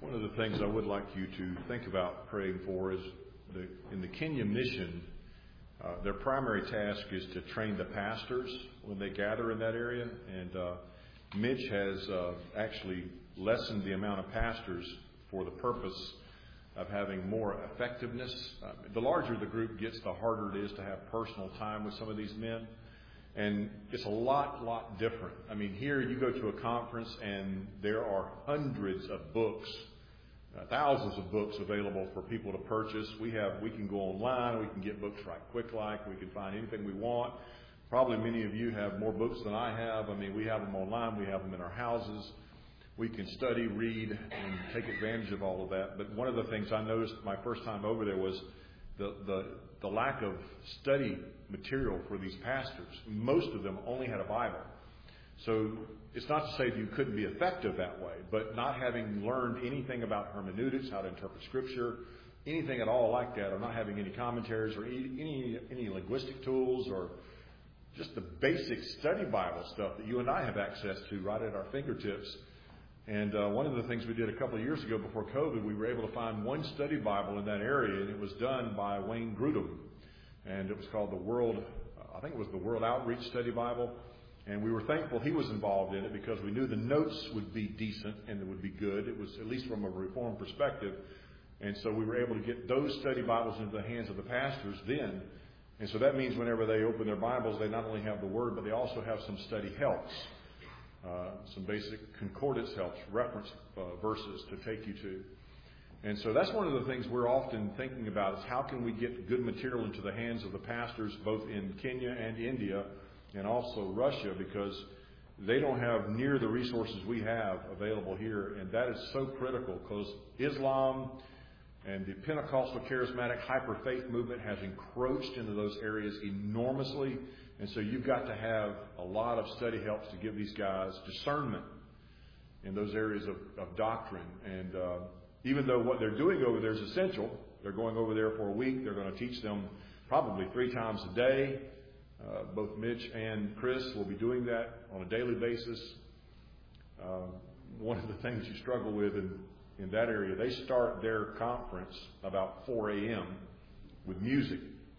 One of the things I would like you to think about praying for is in the Kenya mission, their primary task is to train the pastors when they gather in that area. And Mitch has actually lessened the amount of pastors for the purpose of having more effectiveness. The larger the group gets, the harder it is to have personal time with some of these men. And it's a lot different. I mean, here you go to a conference and there are hundreds of books, thousands of books available for people to purchase. We can go online, we can get books right quick like, we can find anything we want. Probably many of you have more books than I have. I mean, we have them online, we have them in our houses. We can study, read, and take advantage of all of that. But one of the things I noticed my first time over there was the lack of study material for these pastors. Most of them only had a Bible. So it's not to say that you couldn't be effective that way, but not having learned anything about hermeneutics, how to interpret Scripture, anything at all like that, or not having any commentaries or any linguistic tools or just the basic study Bible stuff that you and I have access to right at our fingertips. And one of the things we did a couple of years ago before COVID, we were able to find one study Bible in that area, and it was done by Wayne Grudem. And it was called the World Outreach Study Bible. And we were thankful he was involved in it because we knew the notes would be decent and it would be good. It was at least from a Reformed perspective. And so we were able to get those study Bibles into the hands of the pastors then. And so that means whenever they open their Bibles, they not only have the Word, but they also have some study helps. Some basic concordance helps, reference verses to take you to. And so that's one of the things we're often thinking about is how can we get good material into the hands of the pastors both in Kenya and India and also Russia, because they don't have near the resources we have available here. And that is so critical because Islam and the Pentecostal charismatic hyper-faith movement has encroached into those areas enormously. And so you've got to have a lot of study helps to give these guys discernment in those areas of doctrine. And even though what they're doing over there is essential, they're going over there for a week. They're going to teach them probably 3 times a day. Both Mitch and Chris will be doing that on a daily basis. One of the things you struggle with in that area, they start their conference about 4 a.m. with music.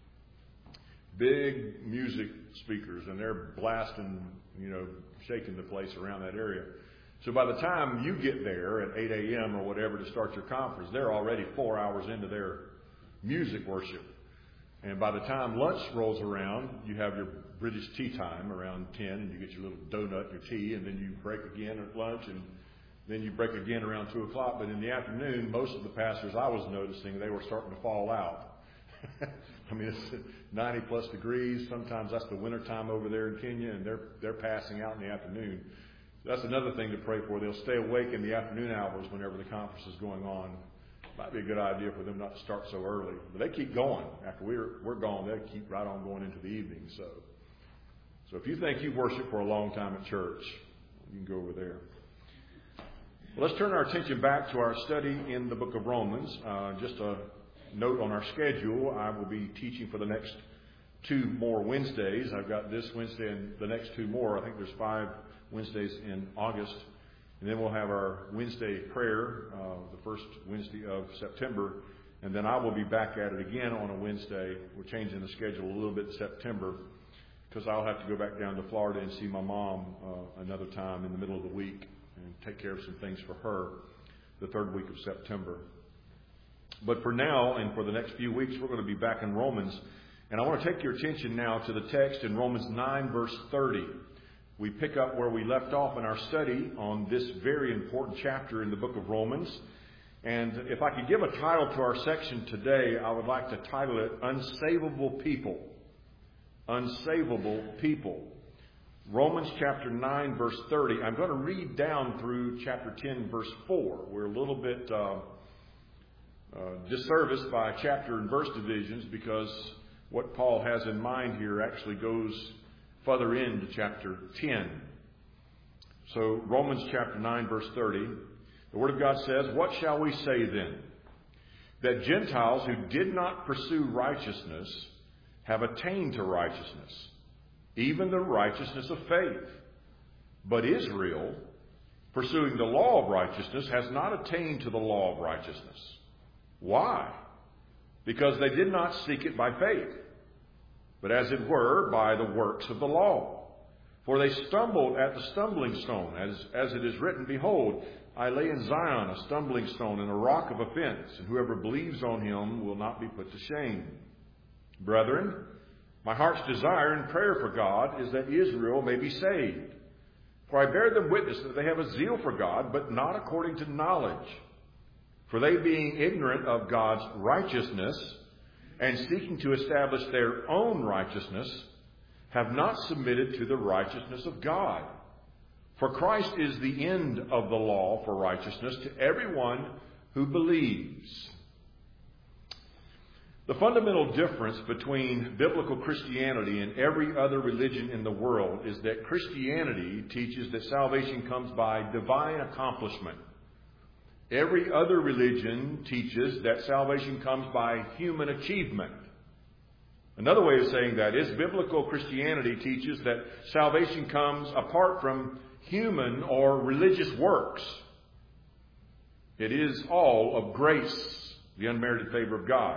Big music speakers, and they're blasting, shaking the place around that area. So by the time you get there at 8 a.m. or whatever to start your conference, they're already 4 hours into their music worship. And by the time lunch rolls around, you have your British tea time around 10, and you get your little donut, your tea, and then you break again at lunch, and then you break again around 2 o'clock. But in the afternoon, most of the pastors I was noticing, they were starting to fall out. I mean, it's 90 plus degrees. Sometimes that's the winter time over there in Kenya, and they're passing out in the afternoon. That's another thing to pray for. They'll stay awake in the afternoon hours whenever the conference is going on. Might be a good idea for them not to start so early. But they keep going. After we're gone, they keep right on going into the evening. So if you think you've worshiped for a long time at church, you can go over there. Well, let's turn our attention back to our study in the book of Romans. Just a note on our schedule, I will be teaching for the next 2 more Wednesdays. I've got this Wednesday and the next 2 more. I think there's 5 Wednesdays in August. And then we'll have our Wednesday prayer, the first Wednesday of September. And then I will be back at it again on a Wednesday. We're changing the schedule a little bit in September because I'll have to go back down to Florida and see my mom another time in the middle of the week and take care of some things for her the 3rd week of September. But for now, and for the next few weeks, we're going to be back in Romans. And I want to take your attention now to the text in Romans 9, verse 30. We pick up where we left off in our study on this very important chapter in the book of Romans. And if I could give a title to our section today, I would like to title it Unsavable People. Unsavable People. Romans chapter 9, verse 30. I'm going to read down through chapter 10, verse 4. We're a little bit disserviced by chapter and verse divisions because what Paul has in mind here actually goes further into chapter 10. So Romans chapter 9, verse 30, the Word of God says, "What shall we say then? That Gentiles who did not pursue righteousness have attained to righteousness, even the righteousness of faith. But Israel, pursuing the law of righteousness has not attained to the law of righteousness. Why? Because they did not seek it by faith, but as it were, by the works of the law. For they stumbled at the stumbling stone, as it is written, Behold, I lay in Zion a stumbling stone and a rock of offense, and whoever believes on him will not be put to shame. Brethren, my heart's desire and prayer for God is that Israel may be saved. For I bear them witness that they have a zeal for God, but not according to knowledge. For they, being ignorant of God's righteousness, and seeking to establish their own righteousness, have not submitted to the righteousness of God. For Christ is the end of the law for righteousness to everyone who believes. The fundamental difference between biblical Christianity and every other religion in the world is that Christianity teaches that salvation comes by divine accomplishment. Every other religion teaches that salvation comes by human achievement. Another way of saying that is biblical Christianity teaches that salvation comes apart from human or religious works. It is all of grace, the unmerited favor of God.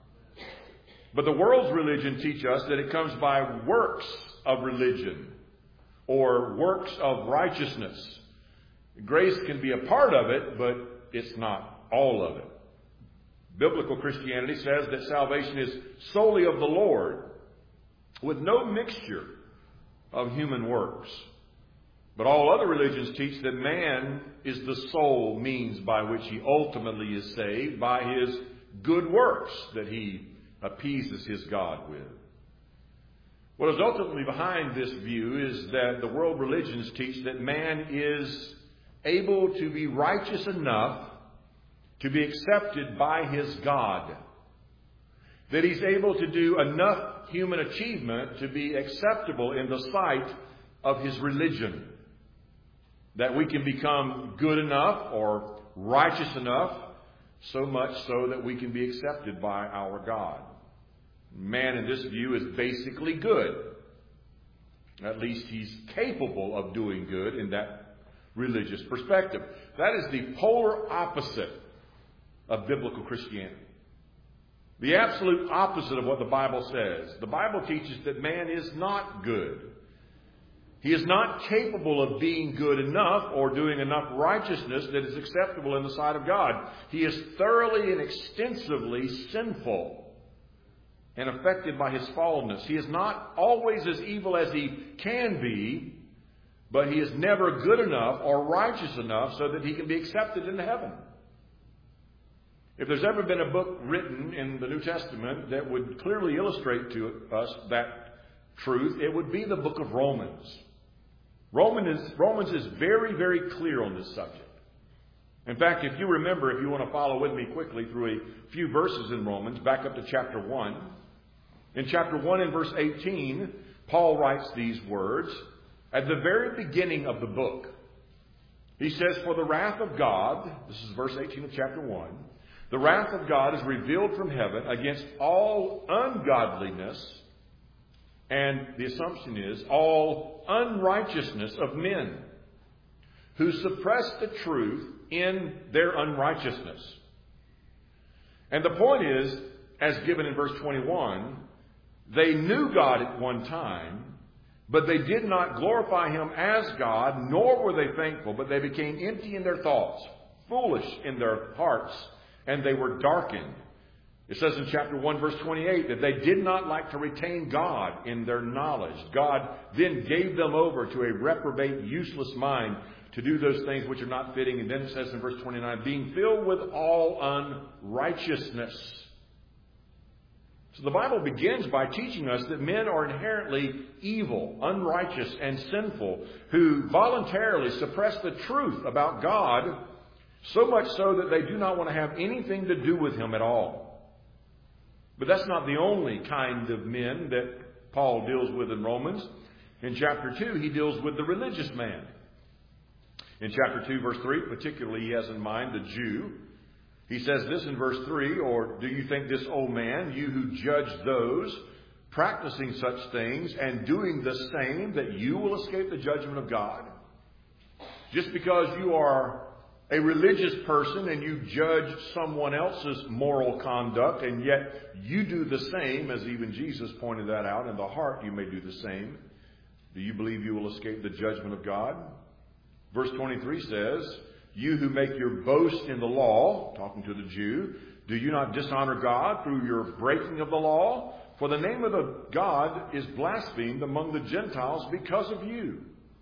But the world's religion teaches us that it comes by works of religion or works of righteousness. Grace can be a part of it, but it's not all of it. Biblical Christianity says that salvation is solely of the Lord, with no mixture of human works. But all other religions teach that man is the sole means by which he ultimately is saved by his good works that he appeases his God with. What is ultimately behind this view is that the world religions teach that man is able to be righteous enough to be accepted by his God. That he's able to do enough human achievement to be acceptable in the sight of his religion. That we can become good enough or righteous enough, so much so that we can be accepted by our God. Man in this view is basically good. At least he's capable of doing good in that religious perspective. That is the polar opposite of biblical Christianity. The absolute opposite of what the Bible says. The Bible teaches that man is not good. He is not capable of being good enough or doing enough righteousness that is acceptable in the sight of God. He is thoroughly and extensively sinful and affected by his fallenness. He is not always as evil as he can be, but he is never good enough or righteous enough so that he can be accepted into heaven. If there's ever been a book written in the New Testament that would clearly illustrate to us that truth, it would be the book of Romans. Romans is very, very clear on this subject. In fact, if you remember, if you want to follow with me quickly through a few verses in Romans, back up to chapter 1. In chapter 1 and verse 18, Paul writes these words at the very beginning of the book. He says, For the wrath of God, this is verse 18 of chapter 1, the wrath of God is revealed from heaven against all ungodliness, and the assumption is all unrighteousness of men, who suppress the truth in their unrighteousness. And the point is, as given in verse 21, they knew God at one time, but they did not glorify Him as God, nor were they thankful, but they became empty in their thoughts, foolish in their hearts, and they were darkened. It says in chapter 1, verse 28, that they did not like to retain God in their knowledge. God then gave them over to a reprobate, useless mind to do those things which are not fitting. And then it says in verse 29, being filled with all unrighteousness. So the Bible begins by teaching us that men are inherently evil, unrighteous, and sinful, who voluntarily suppress the truth about God, so much so that they do not want to have anything to do with Him at all. But that's not the only kind of men that Paul deals with in Romans. In chapter 2, he deals with the religious man. In chapter 2, verse 3, particularly he has in mind the Jew. He says this in verse 3, or do you think this, O man, you who judge those practicing such things and doing the same, that you will escape the judgment of God? Just because you are a religious person and you judge someone else's moral conduct, and yet you do the same, as even Jesus pointed that out, in the heart you may do the same, do you believe you will escape the judgment of God? Verse 23 says, you who make your boast in the law, talking to the Jew, do you not dishonor God through your breaking of the law? For the name of the God is blasphemed among the Gentiles because of you.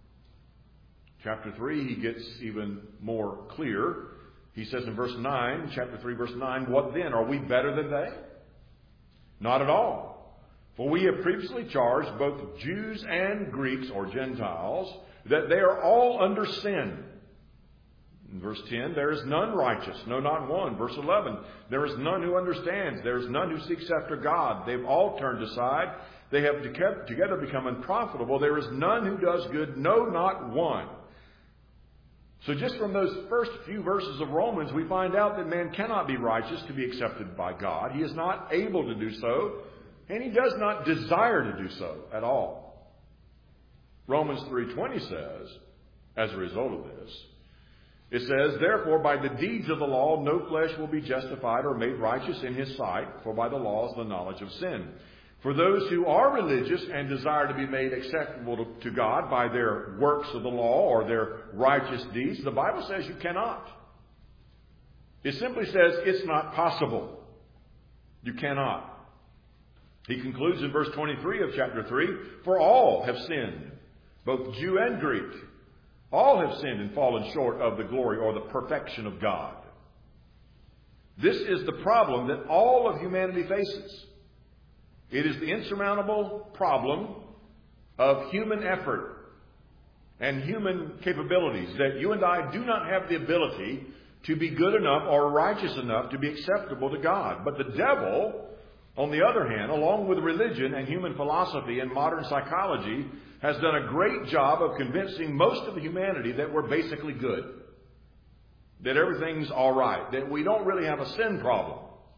Chapter 3, he gets even more clear. He says in verse 9, chapter 3, verse 9, what then? Are we better than they? Not at all. For we have previously charged both Jews and Greeks, or Gentiles, that they are all under sin. In verse 10, there is none righteous, no, not one. Verse 11, there is none who understands. There is none who seeks after God. They've all turned aside. They have together become unprofitable. There is none who does good, no, not one. So just from those first few verses of Romans, we find out that man cannot be righteous to be accepted by God. He is not able to do so, and he does not desire to do so at all. Romans 3:20 says, as a result of this, it says, therefore by the deeds of the law no flesh will be justified or made righteous in his sight, for by the law is the knowledge of sin. For those who are religious and desire to be made acceptable to God by their works of the law or their righteous deeds, the Bible says you cannot. It simply says it's not possible. You cannot. He concludes in verse 23 of chapter 3, for all have sinned, both Jew and Greek. All have sinned and fallen short of the glory or the perfection of God. This is the problem that all of humanity faces. It is the insurmountable problem of human effort and human capabilities, that you and I do not have the ability to be good enough or righteous enough to be acceptable to God. But the devil, on the other hand, along with religion and human philosophy and modern psychology, has done a great job of convincing most of humanity that we're basically good, that everything's all right, that we don't really have a sin problem.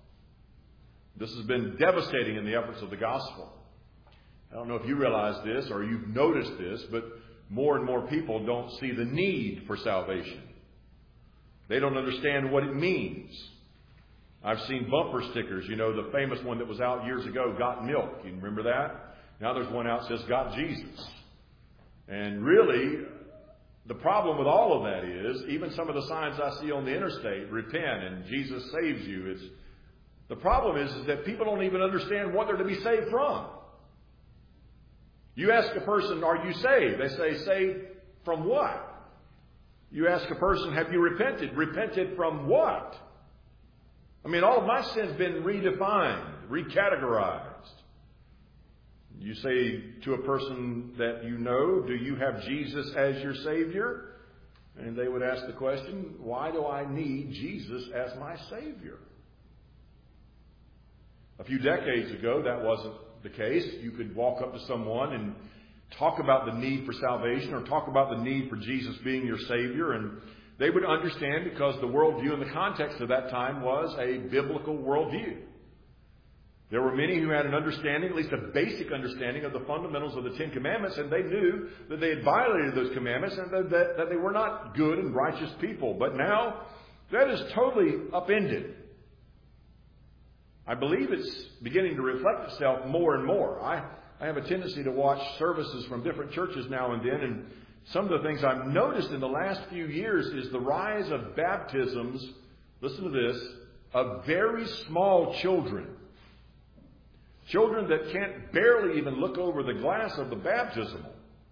This has been devastating in the efforts of the gospel. I don't know if you realize this or you've noticed this, but more and more people don't see the need for salvation. They don't understand what it means. I've seen bumper stickers, the famous one that was out years ago, got milk. You remember that? Now there's one out that says, got Jesus. And really, the problem with all of that is, even some of the signs I see on the interstate, repent and Jesus saves you, the problem is that people don't even understand what they're to be saved from. You ask a person, are you saved? They say, saved from what? You ask a person, have you repented? Repented from what? I mean, all of my sin's been redefined, recategorized. You say to a person that you know, do you have Jesus as your Savior? And they would ask the question, why do I need Jesus as my Savior? A few decades ago, that wasn't the case. You could walk up to someone and talk about the need for salvation or talk about the need for Jesus being your Savior, and they would understand, because the worldview in the context of that time was a biblical worldview. There were many who had an understanding, at least a basic understanding, of the fundamentals of the Ten Commandments, and they knew that they had violated those commandments and that they were not good and righteous people. But now, that is totally upended. I believe it's beginning to reflect itself more and more. I have a tendency to watch services from different churches now and then, and some of the things I've noticed in the last few years is the rise of baptisms, listen to this, of very small children. Children that can't barely even look over the glass of the baptismal.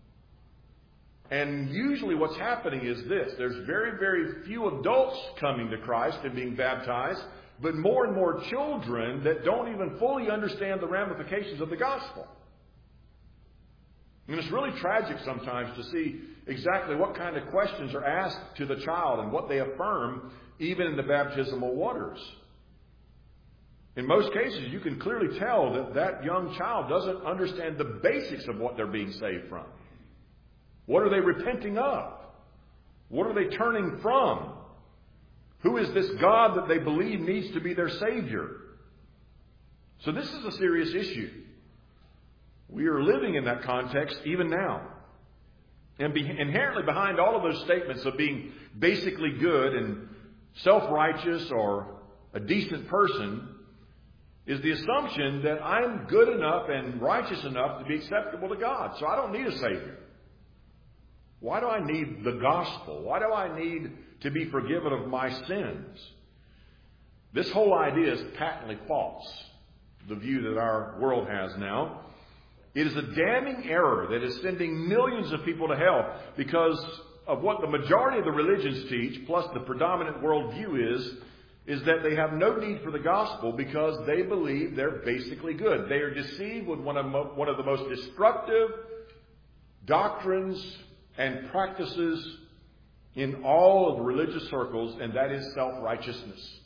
And usually what's happening is this. There's very, very few adults coming to Christ and being baptized, but more and more children that don't even fully understand the ramifications of the gospel. And it's really tragic sometimes to see exactly what kind of questions are asked to the child and what they affirm even in the baptismal waters. In most cases, you can clearly tell that that young child doesn't understand the basics of what they're being saved from. What are they repenting of? What are they turning from? Who is this God that they believe needs to be their Savior? So this is a serious issue. We are living in that context even now. And inherently behind all of those statements of being basically good and self-righteous or a decent person is the assumption that I'm good enough and righteous enough to be acceptable to God. So I don't need a Savior. Why do I need the gospel? Why do I need to be forgiven of my sins? This whole idea is patently false, the view that our world has now. It is a damning error that is sending millions of people to hell because of what the majority of the religions teach, plus the predominant worldview is that they have no need for the gospel because they believe they're basically good. They are deceived with one of the most destructive doctrines and practices in all of the religious circles, and that is self-righteousness.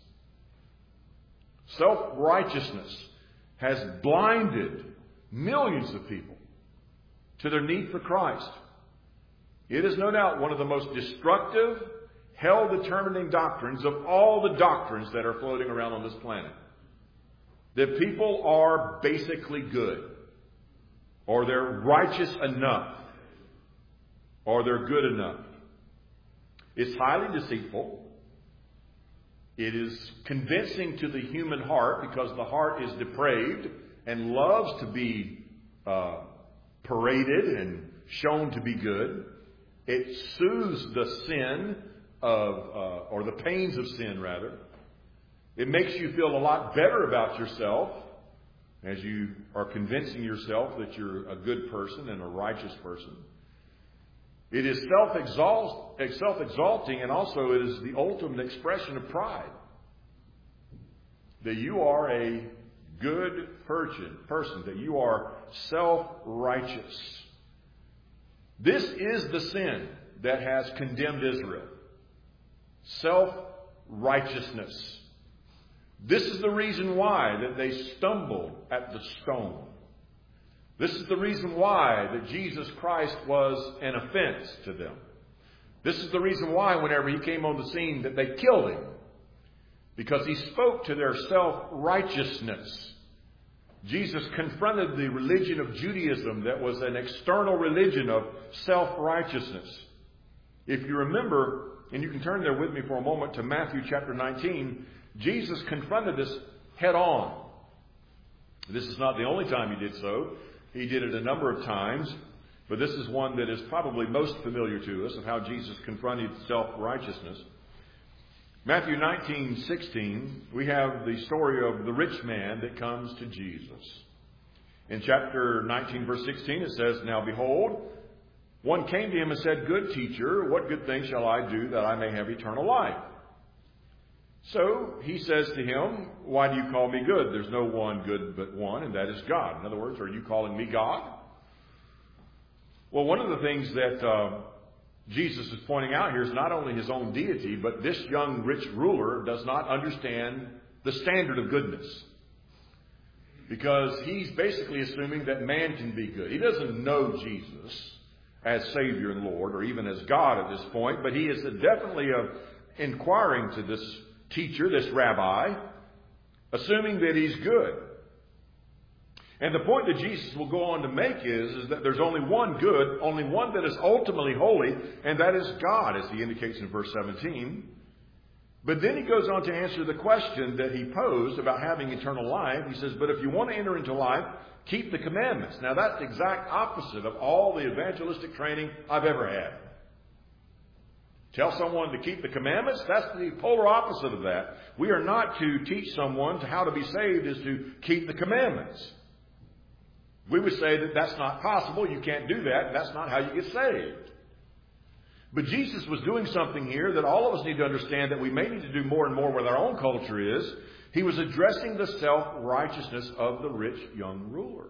Self-righteousness has blinded millions of people to their need for Christ. It is no doubt one of the most destructive, hell-determining doctrines of all the doctrines that are floating around on this planet. That people are basically good, or they're righteous enough, or they're good enough. It's highly deceitful. It is convincing to the human heart because the heart is depraved and loves to be paraded and shown to be good. It soothes the sin or the pains of sin, rather. It makes you feel a lot better about yourself as you are convincing yourself that you're a good person and a righteous person. It is self-exalting, and also it is the ultimate expression of pride. That you are a good person, that you are self-righteous. This is the sin that has condemned Israel. Self-righteousness. This is the reason why that they stumbled at the stone. This is the reason why that Jesus Christ was an offense to them. This is the reason why whenever he came on the scene that they killed him. Because he spoke to their self-righteousness. Jesus confronted the religion of Judaism that was an external religion of self-righteousness. If you remember, and you can turn there with me for a moment to Matthew chapter 19, Jesus confronted this head on. This is not the only time he did so. He did it a number of times, but this is one that is probably most familiar to us of how Jesus confronted self-righteousness. Matthew 19:16, we have the story of the rich man that comes to Jesus. In chapter 19, verse 16, it says, "Now behold, one came to him and said, 'Good teacher, what good thing shall I do that I may have eternal life?' So he says to him, 'Why do you call me good? There's no one good but one, and that is God.'" In other words, are you calling me God? Well, one of the things that Jesus is pointing out here is not only his own deity, but this young rich ruler does not understand the standard of goodness. Because he's basically assuming that man can be good. He doesn't know Jesus as Savior and Lord, or even as God at this point, but he is definitely inquiring to this teacher, this rabbi, assuming that he's good. And the point that Jesus will go on to make is that there's only one good, only one that is ultimately holy, and that is God, as he indicates in verse 17. But then he goes on to answer the question that he posed about having eternal life. He says, "But if you want to enter into life, keep the commandments." Now that's the exact opposite of all the evangelistic training I've ever had. Tell someone to keep the commandments, that's the polar opposite of that. We are not to teach someone how to be saved is to keep the commandments. We would say that that's not possible, you can't do that, that's not how you get saved. But Jesus was doing something here that all of us need to understand that we may need to do more and more with our own culture is, he was addressing the self-righteousness of the rich young ruler.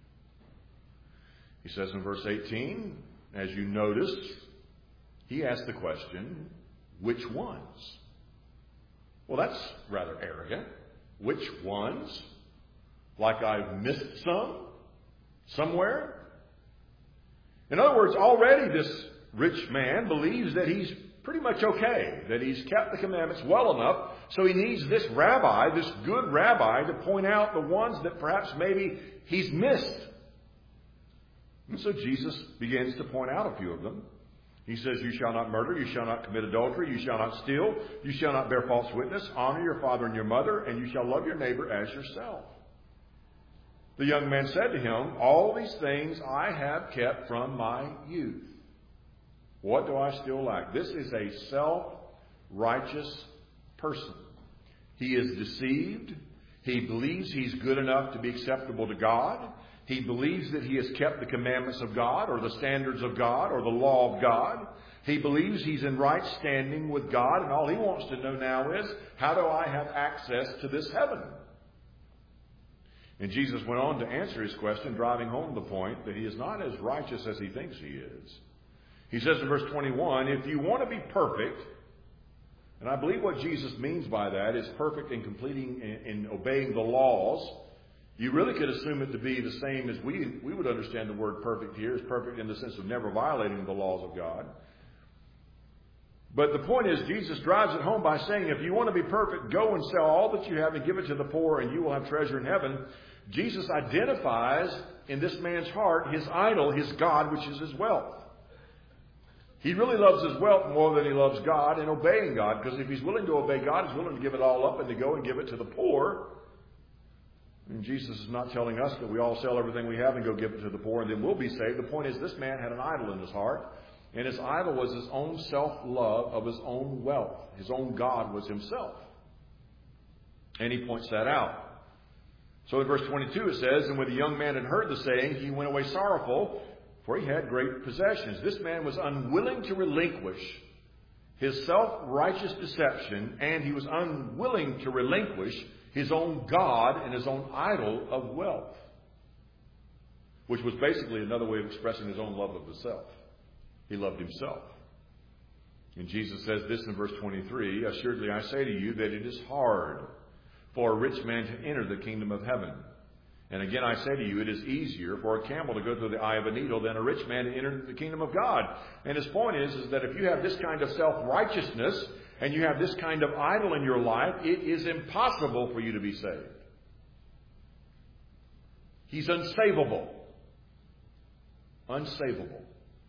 He says in verse 18, as you notice, he asked the question, which ones? Well, that's rather arrogant. Which ones? Like I've missed somewhere? In other words, already this rich man believes that he's pretty much okay, that he's kept the commandments well enough, so he needs this rabbi, this good rabbi, to point out the ones that perhaps maybe he's missed. And so Jesus begins to point out a few of them. He says, you shall not murder, you shall not commit adultery, you shall not steal, you shall not bear false witness, honor your father and your mother, and you shall love your neighbor as yourself. The young man said to him, all these things I have kept from my youth. What do I still lack? This is a self-righteous person. He is deceived. He believes he's good enough to be acceptable to God. He believes that he has kept the commandments of God or the standards of God or the law of God. He believes he's in right standing with God, and all he wants to know now is, how do I have access to this heaven? And Jesus went on to answer his question, driving home the point that he is not as righteous as he thinks he is. He says in verse 21, if you want to be perfect, and I believe what Jesus means by that is perfect in completing and obeying the laws. You really could assume it to be the same as we would understand the word perfect here, as perfect in the sense of never violating the laws of God. But the point is, Jesus drives it home by saying, if you want to be perfect, go and sell all that you have and give it to the poor, and you will have treasure in heaven. Jesus identifies in this man's heart his idol, his God, which is his wealth. He really loves his wealth more than he loves God and obeying God, because if he's willing to obey God, he's willing to give it all up and to go and give it to the poor. And Jesus is not telling us that we all sell everything we have and go give it to the poor and then we'll be saved. The point is, this man had an idol in his heart, and his idol was his own self-love of his own wealth. His own God was himself. And he points that out. So in verse 22 it says, and when the young man had heard the saying, he went away sorrowful, for he had great possessions. This man was unwilling to relinquish his self-righteous deception, and he was unwilling to relinquish his own God and his own idol of wealth, which was basically another way of expressing his own love of himself. He loved himself. And Jesus says this in verse 23, assuredly I say to you that it is hard for a rich man to enter the kingdom of heaven. And again I say to you, it is easier for a camel to go through the eye of a needle than a rich man to enter the kingdom of God. And his point is that if you have this kind of self-righteousness, and you have this kind of idol in your life, it is impossible for you to be saved. He's unsavable. Unsavable.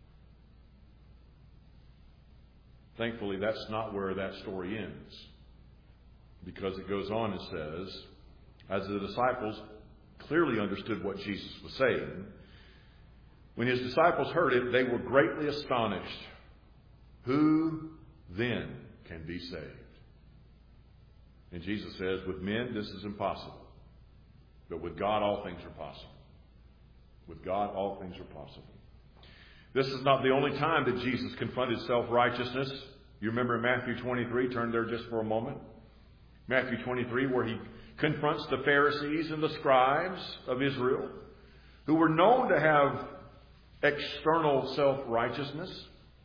Thankfully, that's not where that story ends. Because it goes on and says, as the disciples clearly understood what Jesus was saying, when his disciples heard it, they were greatly astonished. Who then can be saved? And Jesus says, with men this is impossible, but with God all things are possible. With God all things are possible. This is not the only time that Jesus confronted self-righteousness. You remember in Matthew 23, turn there just for a moment. Matthew 23, where he confronts the Pharisees and the scribes of Israel, who were known to have external self-righteousness.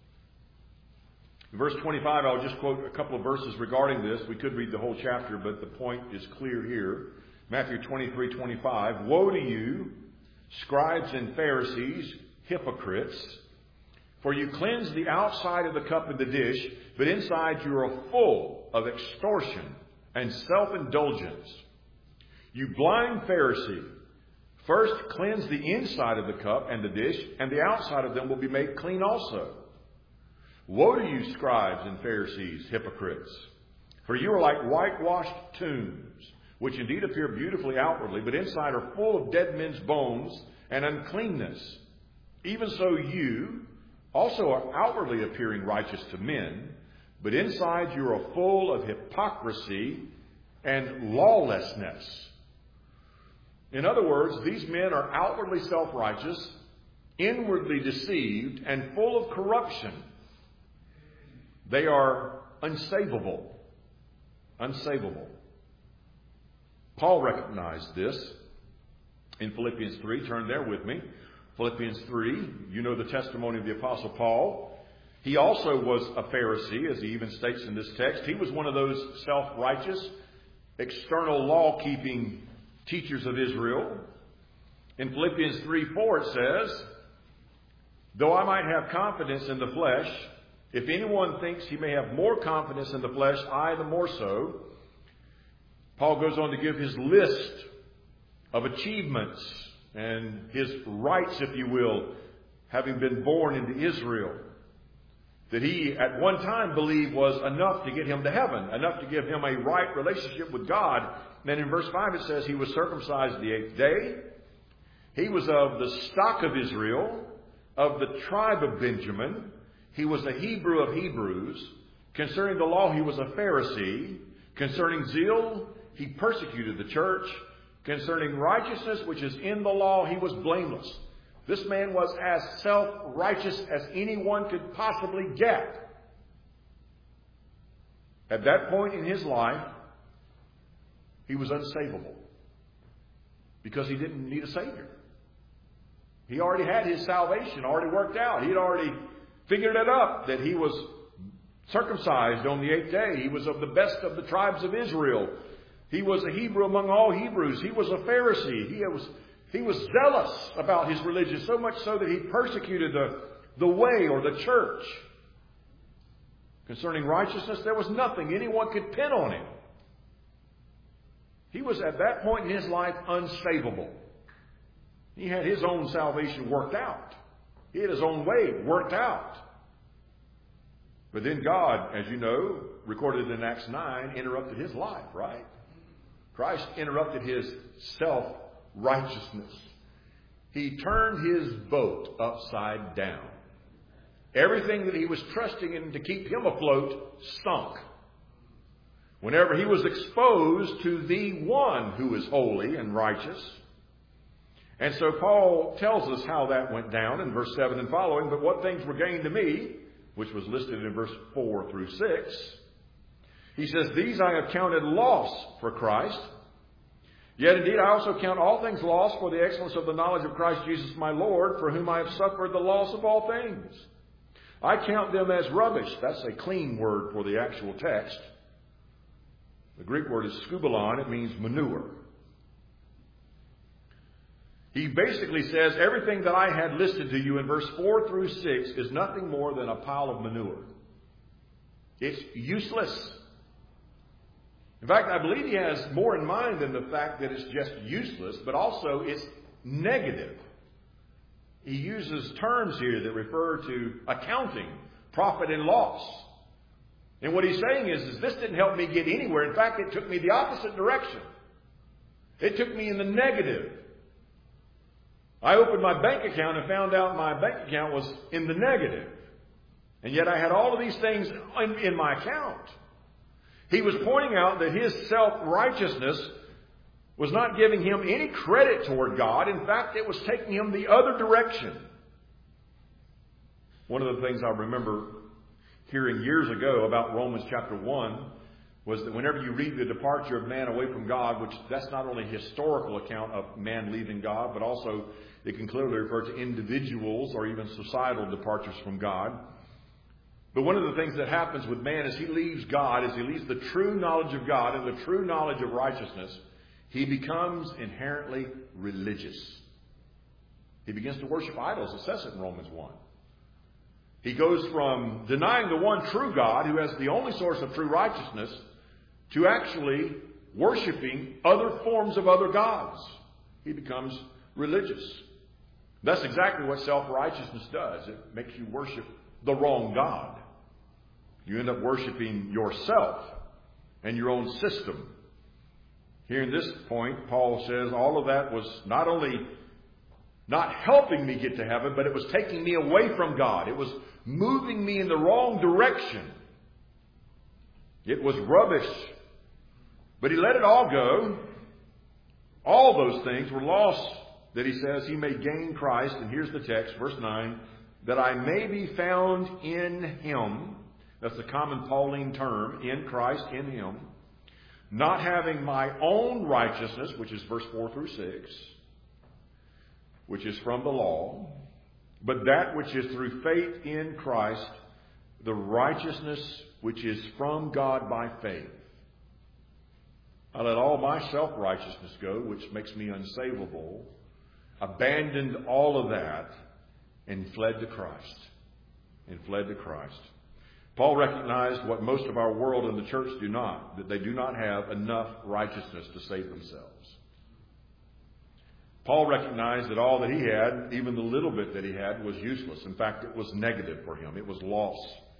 In verse 25, I'll just quote a couple of verses regarding this. We could read the whole chapter, but the point is clear here. Matthew 23:25. Woe to you, scribes and Pharisees, hypocrites, for you cleanse the outside of the cup and the dish, but inside you are full of extortion and self-indulgence. You blind Pharisee, first cleanse the inside of the cup and the dish, and the outside of them will be made clean also. Woe to you, scribes and Pharisees, hypocrites! For you are like whitewashed tombs, which indeed appear beautifully outwardly, but inside are full of dead men's bones and uncleanness. Even so you also are outwardly appearing righteous to men, but inside you are full of hypocrisy and lawlessness. In other words, these men are outwardly self-righteous, inwardly deceived, and full of corruption. They are unsavable. Unsavable. Paul recognized this in Philippians 3. Turn there with me. Philippians 3. You know the testimony of the Apostle Paul. He also was a Pharisee, as he even states in this text. He was one of those self-righteous, external law-keeping teachers of Israel. In Philippians 3:4 it says, though I might have confidence in the flesh, if anyone thinks he may have more confidence in the flesh, I the more so. Paul goes on to give his list of achievements and his rights, if you will, having been born into Israel, that he at one time believed was enough to get him to heaven, enough to give him a right relationship with God. And then in verse 5 it says he was circumcised the 8th day. He was of the stock of Israel, of the tribe of Benjamin. He was a Hebrew of Hebrews. Concerning the law, he was a Pharisee. Concerning zeal, he persecuted the church. Concerning righteousness, which is in the law, he was blameless. This man was as self-righteous as anyone could possibly get. At that point in his life, he was unsavable because he didn't need a Savior. He already had his salvation already worked out. He had already figured it up that he was circumcised on the 8th day. He was of the best of the tribes of Israel. He was a Hebrew among all Hebrews. He was a Pharisee. He was zealous about his religion, so much so that he persecuted the way or the church. Concerning righteousness, there was nothing anyone could pin on him. He was at that point in his life unsavable. He had his own salvation worked out. He had his own way worked out. But then God, as you know, recorded in Acts 9, interrupted his life, right? Christ interrupted his self-righteousness. He turned his boat upside down. Everything that he was trusting in to keep him afloat stunk. Whenever he was exposed to the one who is holy and righteous. And so Paul tells us how that went down in verse 7 and following. But what things were gained to me, which was listed in verse 4 through 6. He says, these I have counted loss for Christ. Yet indeed I also count all things lost for the excellence of the knowledge of Christ Jesus my Lord, for whom I have suffered the loss of all things. I count them as rubbish. That's a clean word for the actual text. The Greek word is skubalon. It means manure. He basically says everything that I had listed to you in verse 4 through 6 is nothing more than a pile of manure. It's useless. In fact, I believe he has more in mind than the fact that it's just useless, but also it's negative. He uses terms here that refer to accounting, profit and loss. And what he's saying is this didn't help me get anywhere. In fact, it took me the opposite direction. It took me in the negative. I opened my bank account and found out my bank account was in the negative. And yet I had all of these things in my account. He was pointing out that his self-righteousness was not giving him any credit toward God. In fact, it was taking him the other direction. One of the things I remember hearing years ago about Romans chapter 1 was that whenever you read the departure of man away from God, which that's not only a historical account of man leaving God, but also it can clearly refer to individuals or even societal departures from God. But one of the things that happens with man as he leaves God, as he leaves the true knowledge of God and the true knowledge of righteousness, he becomes inherently religious. He begins to worship idols. It says it in Romans 1. He goes from denying the one true God, who has the only source of true righteousness, to actually worshiping other forms of other gods. He becomes religious. That's exactly what self-righteousness does. It makes you worship the wrong God. You end up worshiping yourself and your own system. Here in this point, Paul says all of that was not only not helping me get to heaven, but it was taking me away from God. It was moving me in the wrong direction. It was rubbish. But he let it all go. All those things were lost, that he says he may gain Christ. And here's the text, verse 9, that I may be found in him. That's the common Pauline term, in Christ, in him. Not having my own righteousness, which is verse 4 through 6, which is from the law, but that which is through faith in Christ, the righteousness which is from God by faith. I let all my self-righteousness go, which makes me unsavable, abandoned all of that, and fled to Christ. Paul recognized what most of our world and the church do not, that they do not have enough righteousness to save themselves. Paul recognized that all that he had, even the little bit that he had, was useless. In fact, it was negative for him. It was loss.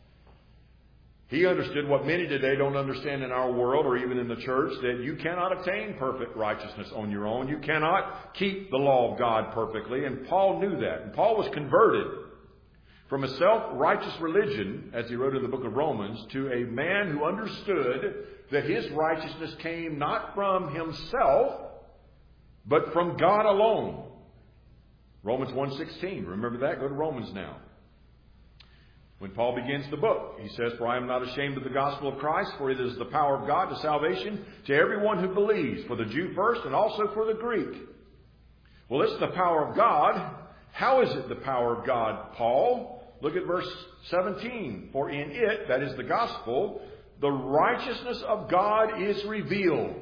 He understood what many today don't understand in our world or even in the church, that you cannot obtain perfect righteousness on your own. You cannot keep the law of God perfectly. And Paul knew that. And Paul was converted from a self-righteous religion, as he wrote in the book of Romans, to a man who understood that his righteousness came not from himself, but from God alone. Romans 1:16. Remember that? Go to Romans now. When Paul begins the book, he says, "For I am not ashamed of the gospel of Christ, for it is the power of God to salvation to everyone who believes, for the Jew first and also for the Greek." Well, it's the power of God. How is it the power of God, Paul? Look at verse 17. "For in it," that is the gospel, "the righteousness of God is revealed."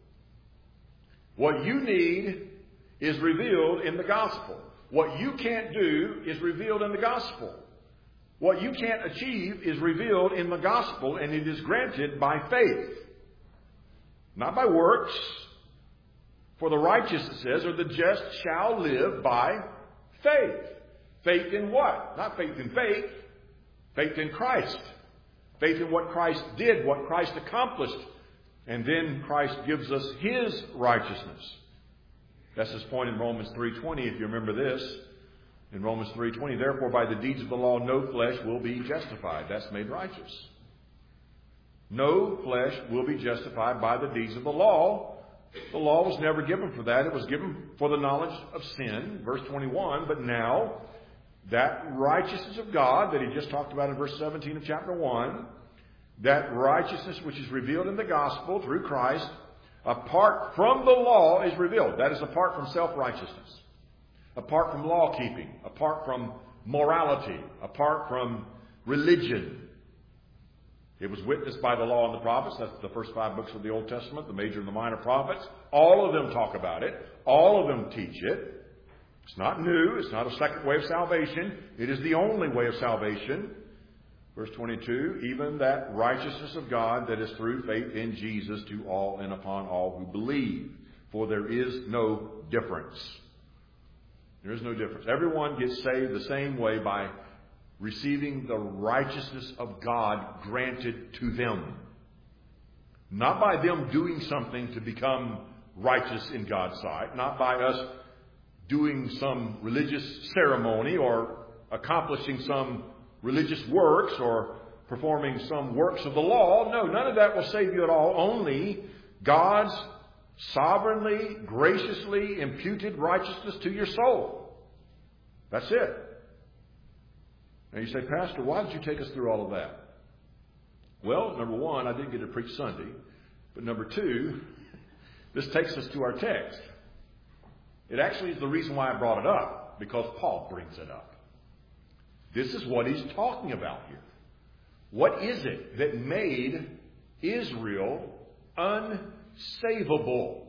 What you need is revealed in the gospel. What you can't do is revealed in the gospel. What you can't achieve is revealed in the gospel, and it is granted by faith, not by works. For the righteous, it says, or the just shall live by faith. Faith in what? Not faith in faith. Faith in Christ. Faith in what Christ did, what Christ accomplished. And then Christ gives us His righteousness. That's his point in Romans 3:20, if you remember this. In Romans 3:20, "Therefore by the deeds of the law no flesh will be justified." That's made righteous. No flesh will be justified by the deeds of the law. The law was never given for that. It was given for the knowledge of sin, verse 21. But now, that righteousness of God that he just talked about in verse 17 of chapter 1, that righteousness which is revealed in the gospel through Christ, apart from the law is revealed. That is apart from self-righteousness, apart from law-keeping, apart from morality, apart from religion. It was witnessed by the law and the prophets. That's the first 5 books of the Old Testament, the major and the minor prophets. All of them talk about it. All of them teach it. It's not new. It's not a second way of salvation. It is the only way of salvation. Verse 22, "Even that righteousness of God that is through faith in Jesus to all and upon all who believe. For there is no difference." There is no difference. Everyone gets saved the same way, by receiving the righteousness of God granted to them. Not by them doing something to become righteous in God's sight. Not by us doing some religious ceremony or accomplishing some religious works or performing some works of the law. No, none of that will save you at all. Only God's sovereignly, graciously imputed righteousness to your soul. That's it. Now you say, "Pastor, why did you take us through all of that?" Well, number one, I didn't get to preach Sunday. But number two, this takes us to our text. It actually is the reason why I brought it up, because Paul brings it up. This is what he's talking about here. What is it that made Israel unsavable?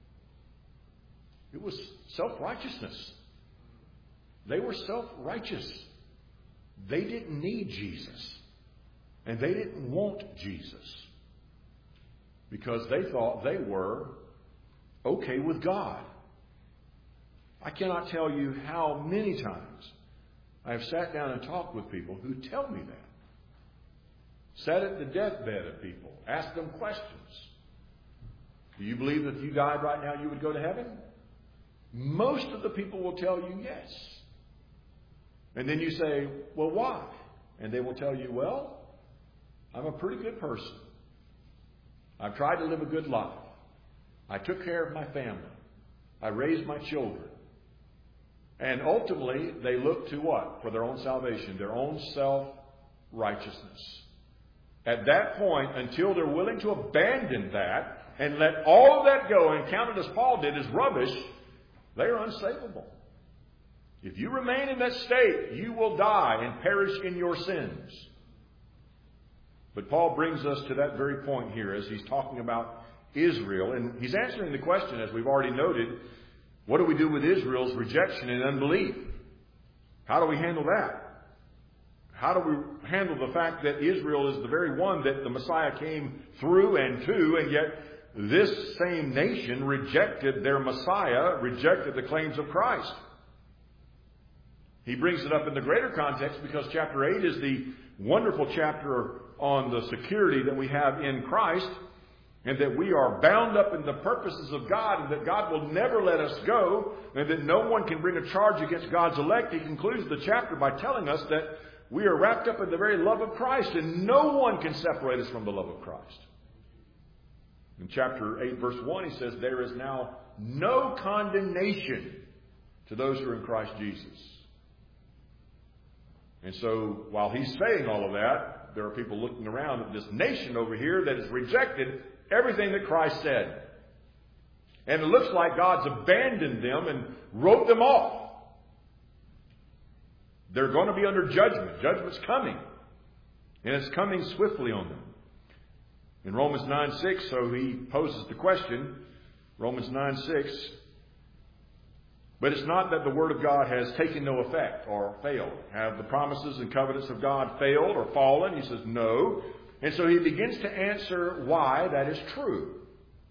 It was self-righteousness. They were self-righteous. They didn't need Jesus. And they didn't want Jesus. Because they thought they were okay with God. I cannot tell you how many times I have sat down and talked with people who tell me that. Sat at the deathbed of people, asked them questions. Do you believe that if you died right now you would go to heaven? Most of the people will tell you yes. And then you say, "Well, why?" And they will tell you, "Well, I'm a pretty good person. I've tried to live a good life. I took care of my family. I raised my children." And ultimately, they look to what? For their own salvation, their own self-righteousness. At that point, until they're willing to abandon that and let all of that go and count it, as Paul did, as rubbish, they are unsavable. If you remain in that state, you will die and perish in your sins. But Paul brings us to that very point here as he's talking about Israel. And he's answering the question, as we've already noted, what do we do with Israel's rejection and unbelief? How do we handle that? How do we handle the fact that Israel is the very one that the Messiah came through and to, and yet this same nation rejected their Messiah, rejected the claims of Christ. He brings it up in the greater context because chapter 8 is the wonderful chapter on the security that we have in Christ, and that we are bound up in the purposes of God, and that God will never let us go, and that no one can bring a charge against God's elect. He concludes the chapter by telling us that we are wrapped up in the very love of Christ, and no one can separate us from the love of Christ. In chapter 8, verse 1, he says, there is now no condemnation to those who are in Christ Jesus. And so, while he's saying all of that, there are people looking around at this nation over here that has rejected everything that Christ said. And it looks like God's abandoned them and wrote them off. They're going to be under judgment. Judgment's coming. And it's coming swiftly on them. In Romans 9:6, so he poses the question, Romans 9:6, but it's not that the Word of God has taken no effect or failed. Have the promises and covenants of God failed or fallen? He says no. And so he begins to answer why that is true.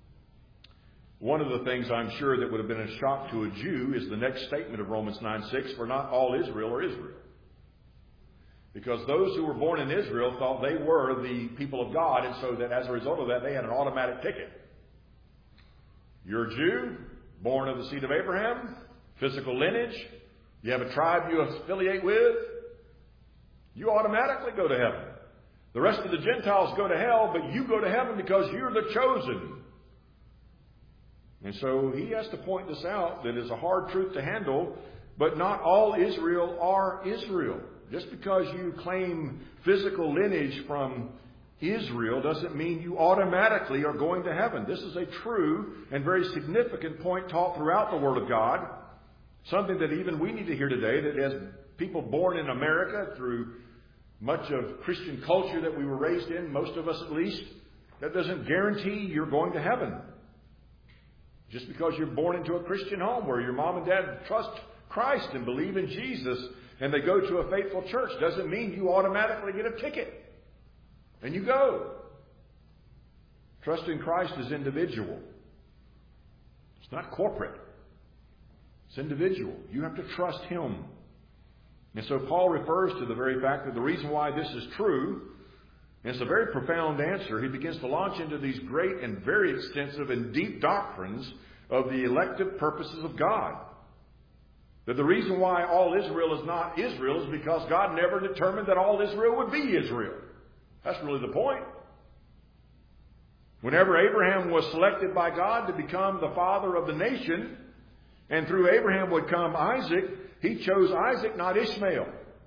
One of the things I'm sure that would have been a shock to a Jew is the next statement of Romans 9:6, for not all Israel are Israel. Because those who were born in Israel thought they were the people of God, and so that as a result of that, they had an automatic ticket. You're a Jew, born of the seed of Abraham, physical lineage, you have a tribe you affiliate with, you automatically go to heaven. The rest of the Gentiles go to hell, but you go to heaven because you're the chosen. And so he has to point this out, that is a hard truth to handle, but not all Israel are Israel. Just because you claim physical lineage from Israel doesn't mean you automatically are going to heaven. This is a true and very significant point taught throughout the Word of God. Something that even we need to hear today, that as people born in America through much of Christian culture that we were raised in, most of us at least, that doesn't guarantee you're going to heaven. Just because you're born into a Christian home where your mom and dad trust Christ and believe in Jesus and they go to a faithful church doesn't mean you automatically get a ticket and you go. Trusting Christ is individual. It's not corporate. It's individual. You have to trust Him. And so Paul refers to the very fact that the reason why this is true, and it's a very profound answer, he begins to launch into these great and very extensive and deep doctrines of the elective purposes of God. That the reason why all Israel is not Israel is because God never determined that all Israel would be Israel. That's really the point. Whenever Abraham was selected by God to become the father of the nation, and through Abraham would come Isaac, he chose Isaac, not Ishmael.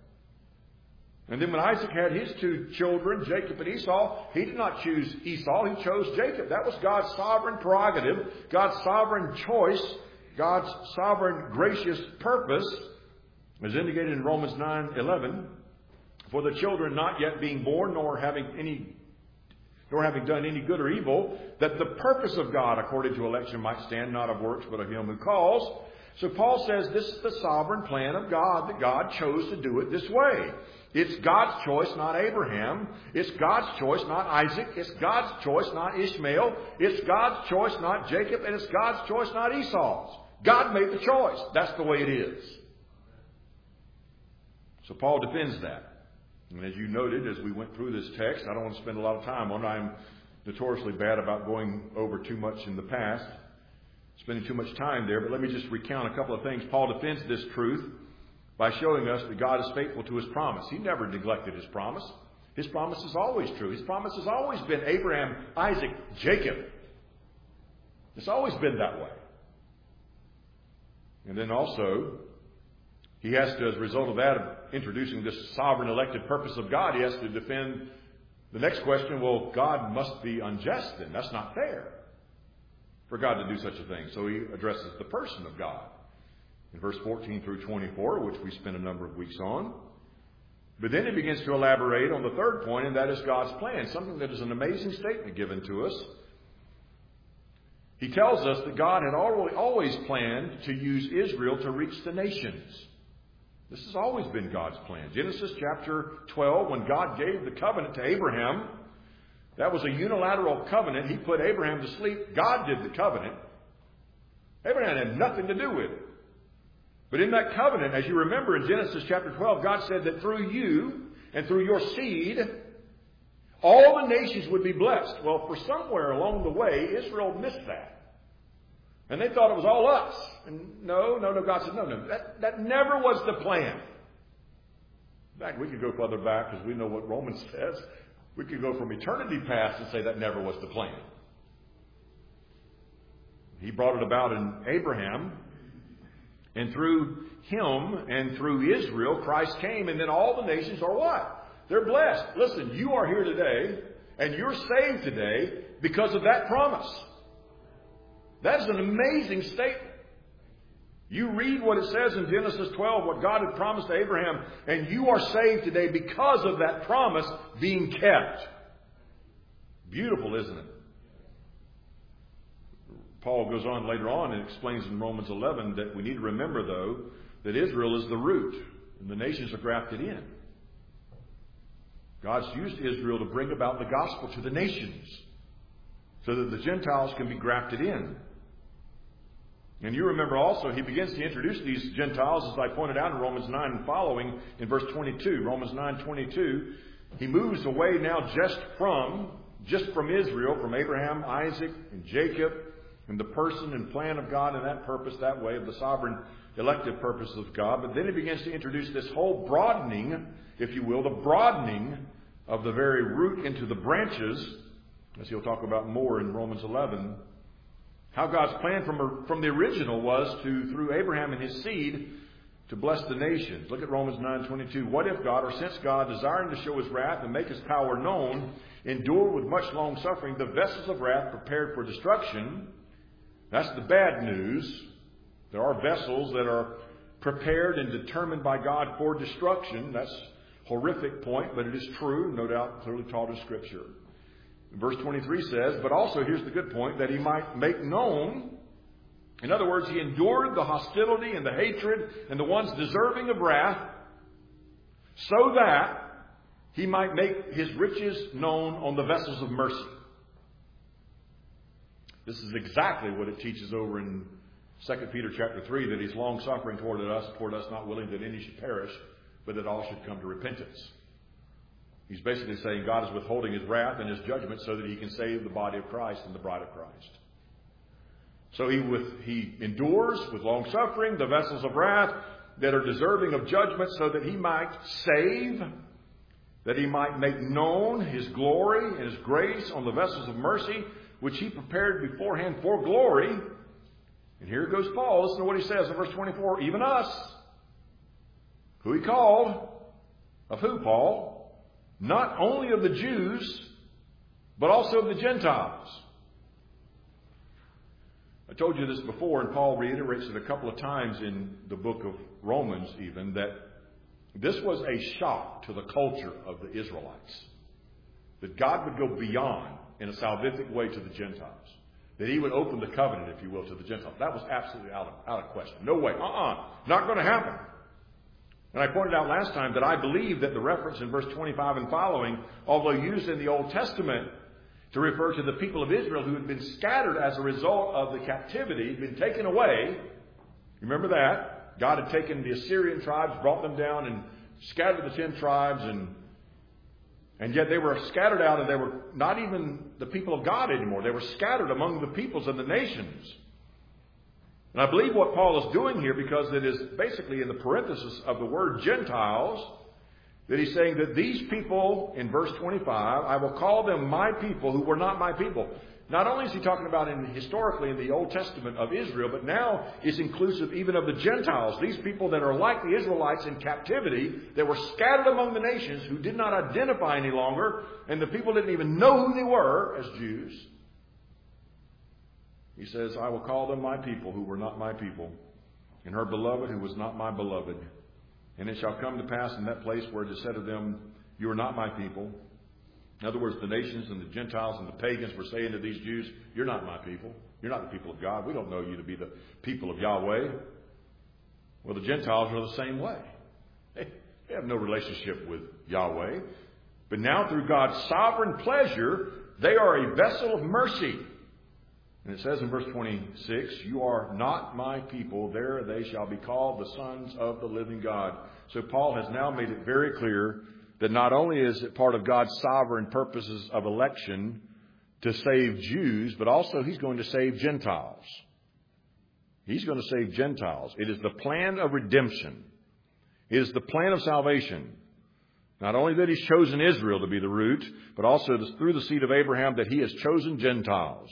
And then when Isaac had his two children, Jacob and Esau, he did not choose Esau, he chose Jacob. That was God's sovereign prerogative, God's sovereign choice, God's sovereign gracious purpose, as indicated in Romans 9:11, for the children not yet being born, nor having done any good or evil, that the purpose of God according to election might stand, not of works, but of Him who calls. So Paul says this is the sovereign plan of God, that God chose to do it this way. It's God's choice, not Abraham. It's God's choice, not Isaac. It's God's choice, not Ishmael. It's God's choice, not Jacob. And it's God's choice, not Esau's. God made the choice. That's the way it is. So Paul defends that. And as you noted, as we went through this text, I don't want to spend a lot of time on it. I'm notoriously bad about going over too much in the past, spending too much time there. But let me just recount a couple of things. Paul defends this truth by showing us that God is faithful to His promise. He never neglected His promise. His promise is always true. His promise has always been Abraham, Isaac, Jacob. It's always been that way. And then also, he has to, as a result of that, of introducing this sovereign elected purpose of God, he has to defend the next question, well, God must be unjust then. That's not fair for God to do such a thing. So he addresses the person of God in verse 14 through 24, which we spent a number of weeks on. But then he begins to elaborate on the third point, and that is God's plan, something that is an amazing statement given to us. He tells us that God had always planned to use Israel to reach the nations. This has always been God's plan. Genesis chapter 12, when God gave the covenant to Abraham, That was a unilateral covenant. He put Abraham to sleep. God did the covenant. Abraham had nothing to do with it. But in that covenant, as you remember in Genesis chapter 12, God said that through you and through your seed, all the nations would be blessed. Well, for somewhere along the way, Israel missed that. And they thought it was all us. And no, God said, no, that never was the plan. In fact, we could go further back because we know what Romans says. We could go from eternity past and say that never was the plan. He brought it about in Abraham, and through him and through Israel, Christ came, and then all the nations are what? They're blessed. Listen, you are here today, and you're saved today because of that promise. That is an amazing statement. You read what it says in Genesis 12, what God had promised to Abraham, and you are saved today because of that promise being kept. Beautiful, isn't it? Paul goes on later on and explains in Romans 11 that we need to remember, though, that Israel is the root, and the nations are grafted in. God's used Israel to bring about the gospel to the nations so that the Gentiles can be grafted in. And you remember also, he begins to introduce these Gentiles, as I pointed out in Romans 9 and following, in verse 22. Romans 9:22, he moves away now just from Israel, from Abraham, Isaac, and Jacob, and the person and plan of God and that purpose that way, of the sovereign elective purposes of God. But then he begins to introduce this whole broadening, if you will, the broadening of the very root into the branches, as he'll talk about more in Romans 11. How God's plan from the original was to, through Abraham and his seed, to bless the nations. Look at Romans 9:22. What if God, or since God, desiring to show his wrath and make his power known, endure with much long suffering the vessels of wrath prepared for destruction? That's the bad news. There are vessels that are prepared and determined by God for destruction. That's a horrific point, but it is true, no doubt clearly taught in Scripture. Verse 23 says, but also, here's the good point, that he might make known. In other words, he endured the hostility and the hatred and the ones deserving of wrath, so that he might make his riches known on the vessels of mercy. This is exactly what it teaches over in 2 Peter chapter 3, that he's long-suffering toward us, not willing that any should perish, but that all should come to repentance. He's basically saying God is withholding his wrath and his judgment so that he can save the body of Christ and the bride of Christ. So he endures with long suffering the vessels of wrath that are deserving of judgment, so that he might save, that he might make known his glory and his grace on the vessels of mercy, which he prepared beforehand for glory. And here goes Paul. Listen to what he says in verse 24. Even us, who he called. Of who, Paul? Not only of the Jews, but also of the Gentiles. I told you this before, and Paul reiterates it a couple of times in the book of Romans even, that this was a shock to the culture of the Israelites. That God would go beyond in a salvific way to the Gentiles. That he would open the covenant, if you will, to the Gentiles. That was absolutely out of question. No way. Not going to happen. And I pointed out last time that I believe that the reference in verse 25 and following, although used in the Old Testament to refer to the people of Israel who had been scattered as a result of the captivity, been taken away. Remember that? God had taken the Assyrian tribes, brought them down and scattered the 10 tribes, and yet they were scattered out, and they were not even the people of God anymore. They were scattered among the peoples and the nations. And I believe what Paul is doing here, because it is basically in the parenthesis of the word Gentiles, that he's saying that these people, in verse 25, I will call them my people who were not my people. Not only is he talking about historically in the Old Testament of Israel, but now it's inclusive even of the Gentiles. These people that are like the Israelites in captivity, that were scattered among the nations, who did not identify any longer, and the people didn't even know who they were as Jews. He says, I will call them my people who were not my people, and her beloved who was not my beloved. And it shall come to pass in that place where it is said of them, you are not my people. In other words, the nations and the Gentiles and the pagans were saying to these Jews, you're not my people. You're not the people of God. We don't know you to be the people of Yahweh. Well, the Gentiles are the same way. They have no relationship with Yahweh. But now through God's sovereign pleasure, They are a vessel of mercy. And it says in verse 26, you are not my people. There they shall be called the sons of the living God. So Paul has now made it very clear that not only is it part of God's sovereign purposes of election to save Jews, but also he's going to save Gentiles. He's going to save Gentiles. It is the plan of redemption. It is the plan of salvation. Not only that he's chosen Israel to be the root, but also through the seed of Abraham that he has chosen Gentiles.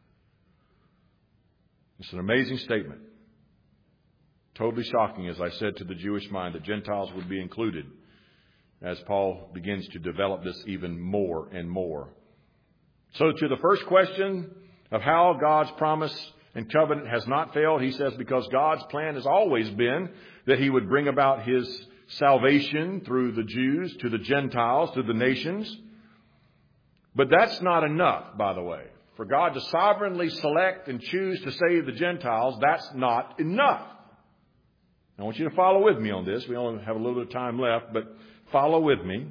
It's an amazing statement. Totally shocking, as I said, to the Jewish mind that Gentiles would be included as Paul begins to develop this even more and more. So to the first question of how God's promise and covenant has not failed, he says because God's plan has always been that he would bring about his salvation through the Jews to the Gentiles, to the nations. But that's not enough, by the way. For God to sovereignly select and choose to save the Gentiles, that's not enough. I want you to follow with me on this. We only have a little bit of time left, but follow with me.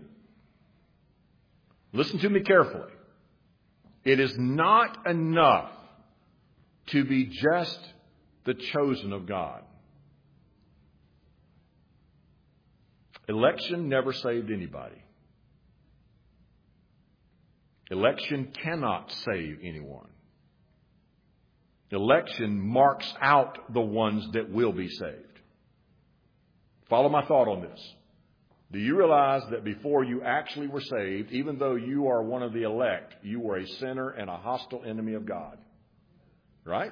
Listen to me carefully. It is not enough to be just the chosen of God. Election never saved anybody. Election cannot save anyone. Election marks out the ones that will be saved. Follow my thought on this. Do you realize that before you actually were saved, even though you are one of the elect, you were a sinner and a hostile enemy of God? Right?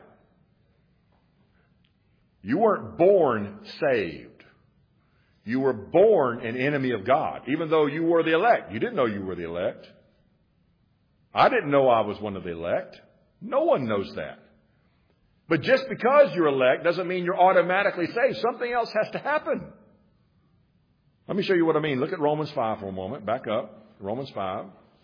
You weren't born saved. You were born an enemy of God, even though you were the elect. You didn't know you were the elect. I didn't know I was one of the elect. No one knows that. But just because you're elect doesn't mean you're automatically saved. Something else has to happen. Let me show you what I mean. Look at Romans 5 for a moment. Back up. Romans 5.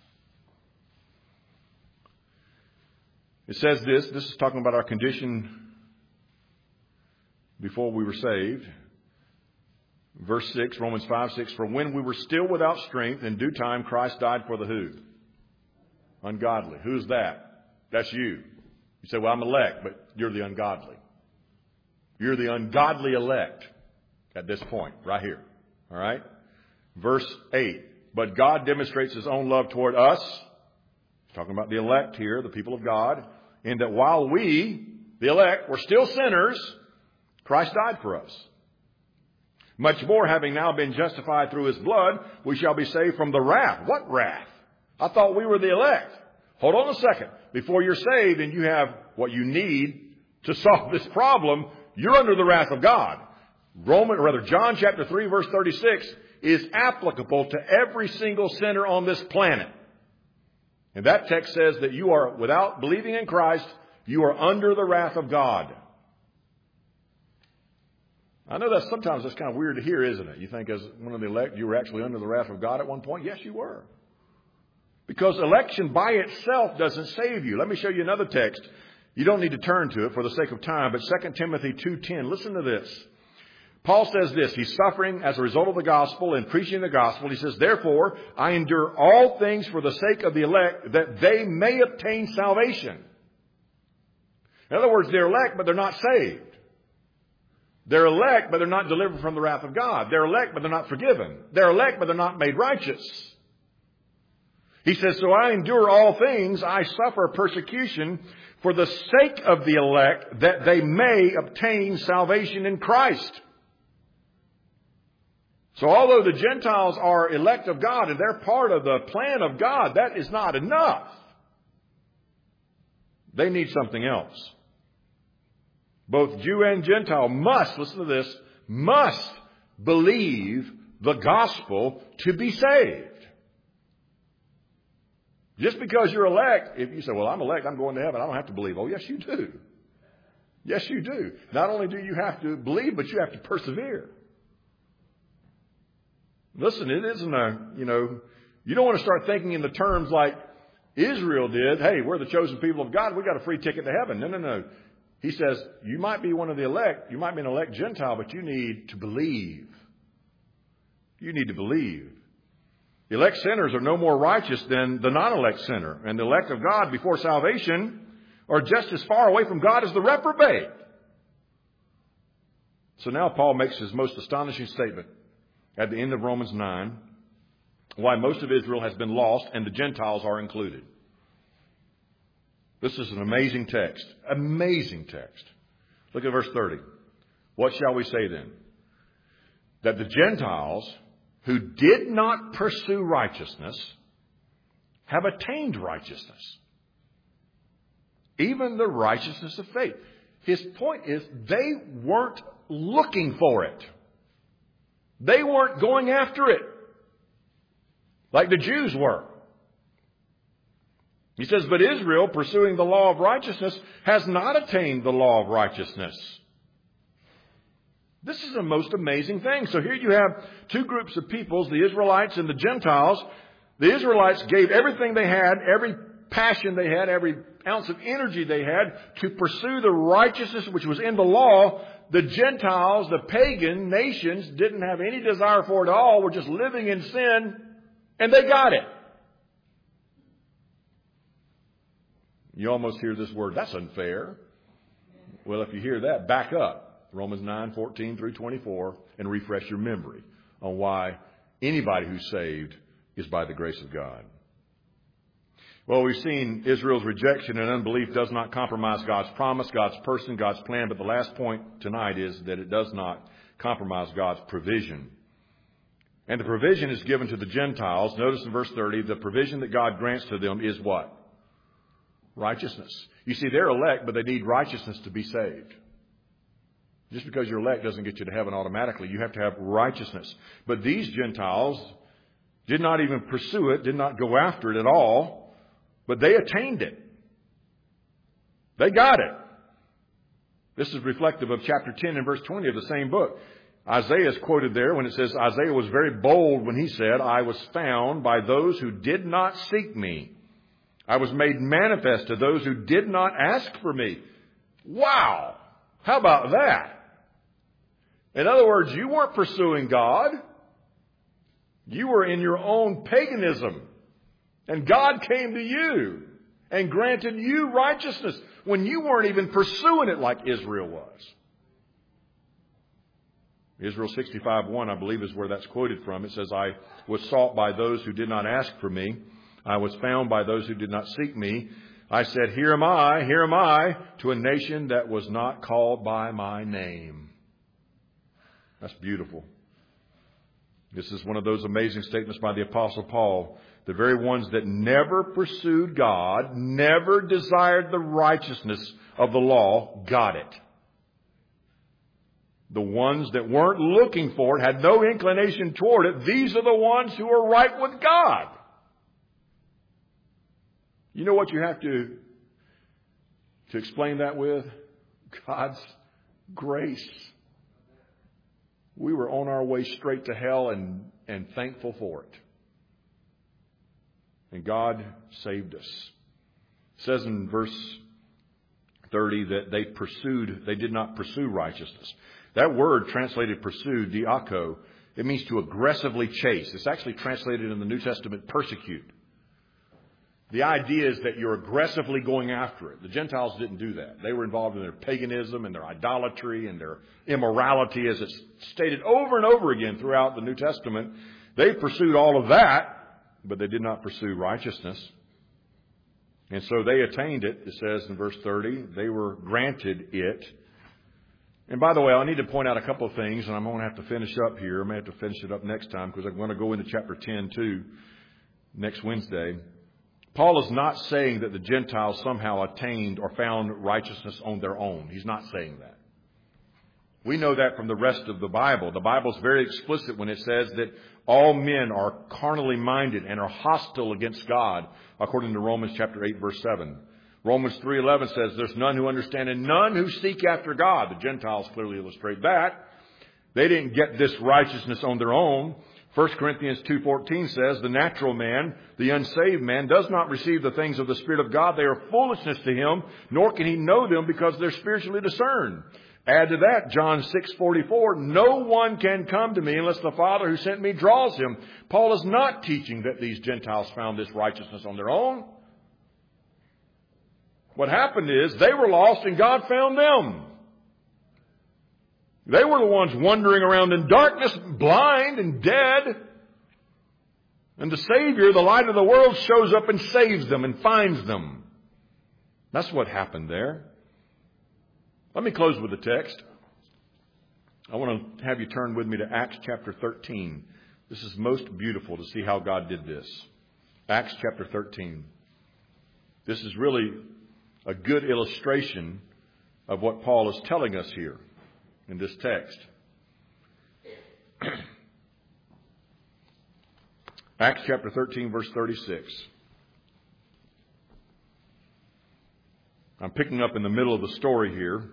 It says this. This is talking about our condition before we were saved. Verse 6, Romans 5:6. For when we were still without strength, in due time Christ died for the who? Ungodly. Who's that? That's you. You say, well, I'm elect, but you're the ungodly. You're the ungodly elect at this point, right here. All right? Verse 8. But God demonstrates his own love toward us. He's talking about the elect here, the people of God. In that while we, the elect, were still sinners, Christ died for us. Much more, having now been justified through his blood, we shall be saved from the wrath. What wrath? I thought we were the elect. Hold on a second. Before you're saved and you have what you need to solve this problem, you're under the wrath of God. John chapter 3 verse 36 is applicable to every single sinner on this planet. And that text says that you are, without believing in Christ, you are under the wrath of God. I know that sometimes that's kind of weird to hear, isn't it? You think as one of the elect, you were actually under the wrath of God at one point? Yes, you were. Because election by itself doesn't save you. Let me show you another text. You don't need to turn to it for the sake of time, but 2 Timothy 2:10. Listen to this. Paul says this. He's suffering as a result of the gospel and preaching the gospel. He says, therefore, I endure all things for the sake of the elect, that they may obtain salvation. In other words, they're elect, but they're not saved. They're elect, but they're not delivered from the wrath of God. They're elect, but they're not forgiven. They're elect, but they're not made righteous. He says, so I endure all things, I suffer persecution for the sake of the elect, that they may obtain salvation in Christ. So although the Gentiles are elect of God and they're part of the plan of God, that is not enough. They need something else. Both Jew and Gentile must, listen to this, must believe the gospel to be saved. Just because you're elect, if you say, well, I'm elect, I'm going to heaven, I don't have to believe. Oh, yes, you do. Yes, you do. Not only do you have to believe, but you have to persevere. Listen, it isn't you don't want to start thinking in the terms like Israel did. Hey, we're the chosen people of God. We got a free ticket to heaven. No. He says, you might be one of the elect. You might be an elect Gentile, but you need to believe. You need to believe. Elect sinners are no more righteous than the non-elect sinner. And the elect of God before salvation are just as far away from God as the reprobate. So now Paul makes his most astonishing statement at the end of Romans 9, why most of Israel has been lost and the Gentiles are included. This is an amazing text. Amazing text. Look at verse 30. What shall we say then? That the Gentiles who did not pursue righteousness have attained righteousness. Even the righteousness of faith. His point is they weren't looking for it. They weren't going after it like the Jews were. He says, but Israel, pursuing the law of righteousness, has not attained the law of righteousness. This is a most amazing thing. So here you have two groups of peoples, the Israelites and the Gentiles. The Israelites gave everything they had, every passion they had, every ounce of energy they had to pursue the righteousness which was in the law. The Gentiles, the pagan nations, didn't have any desire for it at all, were just living in sin, and they got it. You almost hear this word, that's unfair. Well, if you hear that, back up. Romans 9:14 through 24, and refresh your memory on why anybody who's saved is by the grace of God. Well, we've seen Israel's rejection and unbelief does not compromise God's promise, God's person, God's plan. But the last point tonight is that it does not compromise God's provision. And the provision is given to the Gentiles. Notice in verse 30, the provision that God grants to them is what? Righteousness. You see, they're elect, but they need righteousness to be saved. Just because you're elect doesn't get you to heaven automatically. You have to have righteousness. But these Gentiles did not even pursue it, did not go after it at all. But they attained it. They got it. This is reflective of chapter 10 and verse 20 of the same book. Isaiah is quoted there when it says, Isaiah was very bold when he said, I was found by those who did not seek me. I was made manifest to those who did not ask for me. Wow! How about that? In other words, you weren't pursuing God. You were in your own paganism. And God came to you and granted you righteousness when you weren't even pursuing it like Israel was. Israel 65:1, I believe, is where that's quoted from. It says, I was sought by those who did not ask for me. I was found by those who did not seek me. I said, here am I, to a nation that was not called by my name. That's beautiful. This is one of those amazing statements by the Apostle Paul. The very ones that never pursued God, never desired the righteousness of the law, got it. The ones that weren't looking for it, had no inclination toward it, these are the ones who are right with God. You know what you have to explain that with? God's grace. We were on our way straight to hell and thankful for it. And God saved us. It says in verse 30 that they did not pursue righteousness. That word translated pursue, diako, it means to aggressively chase. It's actually translated in the New Testament persecute. The idea is that you're aggressively going after it. The Gentiles didn't do that. They were involved in their paganism and their idolatry and their immorality, as it's stated over and over again throughout the New Testament. They pursued all of that, but they did not pursue righteousness. And so they attained it. It says in verse 30, they were granted it. And by the way, I need to point out a couple of things, and I'm going to have to finish up here. I may have to finish it up next time because I'm going to go into chapter 10 too next Wednesday. Paul is not saying that the Gentiles somehow attained or found righteousness on their own. He's not saying that. We know that from the rest of the Bible. The Bible is very explicit when it says that all men are carnally minded and are hostile against God, according to Romans chapter 8, verse 7. Romans 3:11 says there's none who understand and none who seek after God. The Gentiles clearly illustrate that. They didn't get this righteousness on their own. 1 Corinthians 2:14 says, the natural man, the unsaved man, does not receive the things of the Spirit of God. They are foolishness to him, nor can he know them because they're spiritually discerned. Add to that John 6:44, no one can come to me unless the Father who sent me draws him. Paul is not teaching that these Gentiles found this righteousness on their own. What happened is they were lost and God found them. They were the ones wandering around in darkness, blind and dead. And the Savior, the light of the world, shows up and saves them and finds them. That's what happened there. Let me close with the text. I want to have you turn with me to Acts chapter 13. This is most beautiful to see how God did this. Acts chapter 13. This is really a good illustration of what Paul is telling us here in this text. Acts chapter 13, verse 36. I'm picking up in the middle of the story here.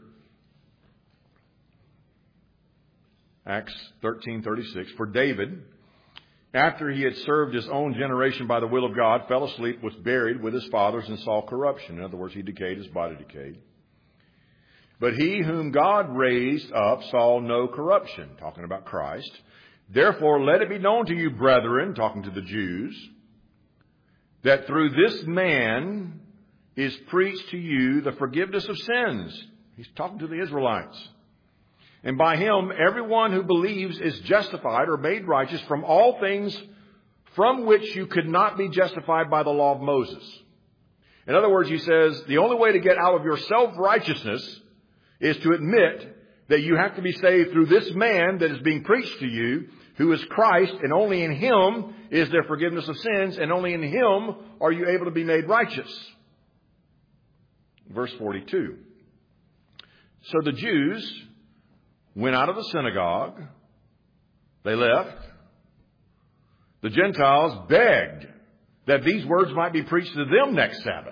Acts 13:36. For David, after he had served his own generation by the will of God, fell asleep, was buried with his fathers, and saw corruption. In other words, he decayed, his body decayed. But he whom God raised up saw no corruption, talking about Christ. Therefore, let it be known to you, brethren, talking to the Jews, that through this man is preached to you the forgiveness of sins. He's talking to the Israelites. And by him, everyone who believes is justified or made righteous from all things from which you could not be justified by the law of Moses. In other words, he says, the only way to get out of your self-righteousness is to admit that you have to be saved through this man that is being preached to you, who is Christ, and only in him is there forgiveness of sins, and only in him are you able to be made righteous. Verse 42. So the Jews went out of the synagogue. They left. The Gentiles begged that these words might be preached to them next Sabbath.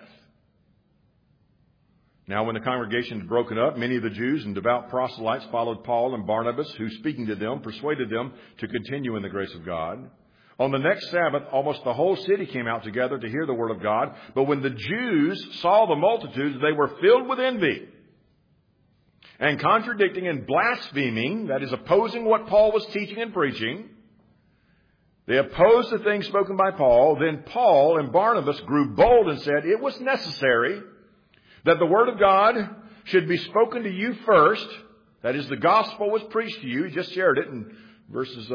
Now, when the congregation had broken up, many of the Jews and devout proselytes followed Paul and Barnabas, who, speaking to them, persuaded them to continue in the grace of God. On the next Sabbath, almost the whole city came out together to hear the word of God. But when the Jews saw the multitudes, they were filled with envy, and contradicting and blaspheming, that is, opposing what Paul was teaching and preaching. They opposed the things spoken by Paul. Then Paul and Barnabas grew bold and said, it was necessary that the word of God should be spoken to you first. That is, the gospel was preached to you. He just shared it in verses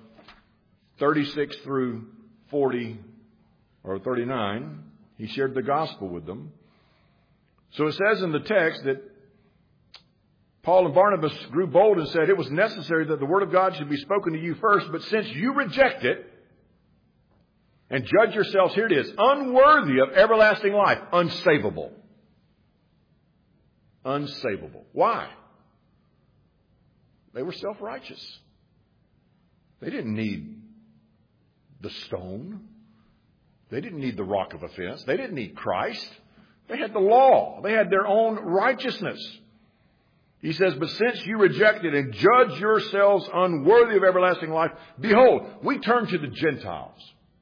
36 through 40 or 39. He shared the gospel with them. So it says in the text that Paul and Barnabas grew bold and said, it was necessary that the word of God should be spoken to you first, but since you reject it and judge yourselves, here it is, unworthy of everlasting life, unsavable. Unsavable. Why? They were self-righteous. They didn't need the stone. They didn't need the rock of offense. They didn't need Christ. They had the law. They had their own righteousness. He says, but since you reject it and judge yourselves unworthy of everlasting life, behold, we turn to the Gentiles.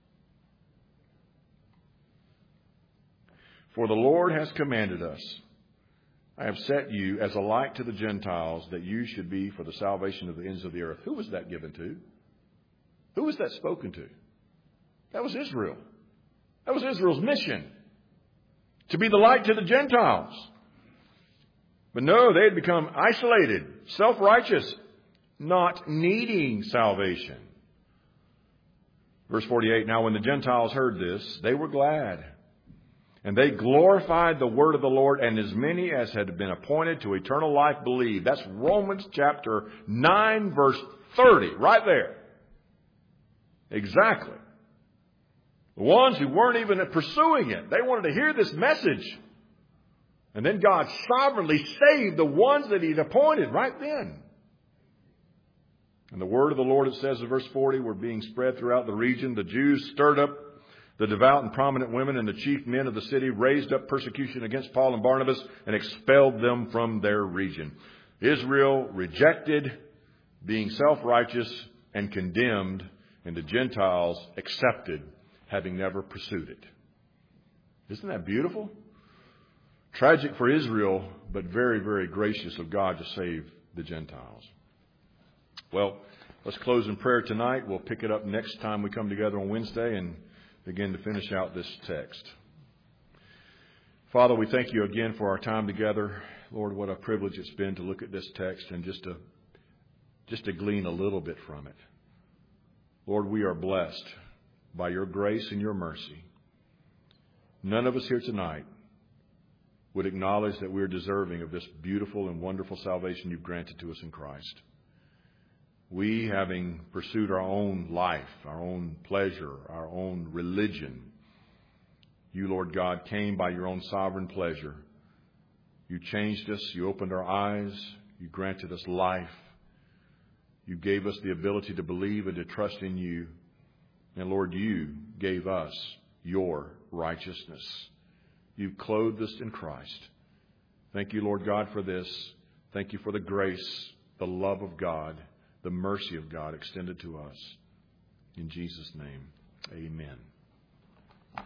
For the Lord has commanded us, I have set you as a light to the Gentiles, that you should be for the salvation of the ends of the earth. Who was that given to? Who was that spoken to? That was Israel. That was Israel's mission, to be the light to the Gentiles. But no, they had become isolated, self-righteous, not needing salvation. Verse 48, now when the Gentiles heard this, they were glad. And they glorified the word of the Lord, and as many as had been appointed to eternal life believed. That's Romans chapter 9, verse 30, right there. Exactly. The ones who weren't even pursuing it, they wanted to hear this message. And then God sovereignly saved the ones that He'd appointed right then. And the word of the Lord, it says in verse 40, were being spread throughout the region. The Jews stirred up the devout and prominent women, and the chief men of the city raised up persecution against Paul and Barnabas and expelled them from their region. Israel rejected, being self-righteous and condemned, and the Gentiles accepted, having never pursued it. Isn't that beautiful? Tragic for Israel, but very, very gracious of God to save the Gentiles. Well, let's close in prayer tonight. We'll pick it up next time we come together on Wednesday and begin to finish out this text. Father, we thank you again for our time together. Lord, what a privilege it's been to look at this text and just to glean a little bit from it. Lord, we are blessed by your grace and your mercy. None of us here tonight would acknowledge that we're deserving of this beautiful and wonderful salvation you've granted to us in Christ. We, having pursued our own life, our own pleasure, our own religion, you, Lord God, came by your own sovereign pleasure. You changed us. You opened our eyes. You granted us life. You gave us the ability to believe and to trust in you. And Lord, you gave us your righteousness. You clothed us in Christ. Thank you, Lord God, for this. Thank you for the grace, the love of God, the mercy of God extended to us. In Jesus' name, amen.